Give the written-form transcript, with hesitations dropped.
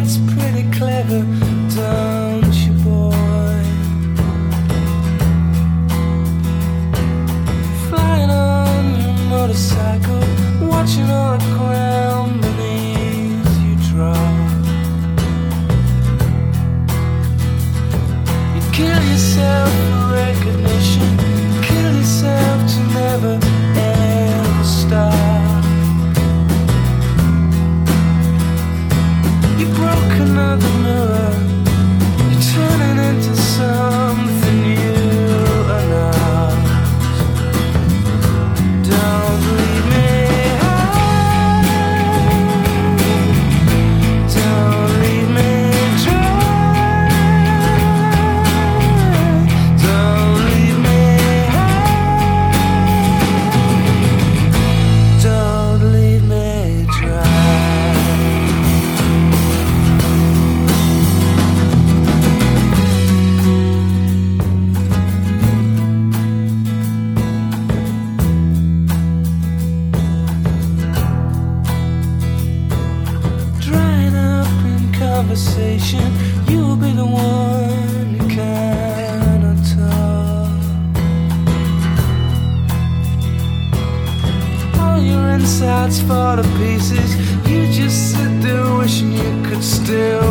that's pretty clever, don't you, boy? Flying on your motorcycle, watching all the ground beneath you drop. You kill yourself for recognition, kill yourself to never ever stop. You broke another mirror, you're turning into something you are not. Don't leave me high, don't leave me dry, don't leave me high, don't leave me dry. Drying up in conversation, you'll be the one who cannot talk. All your insides fall to pieces, you just sit there wishing you could still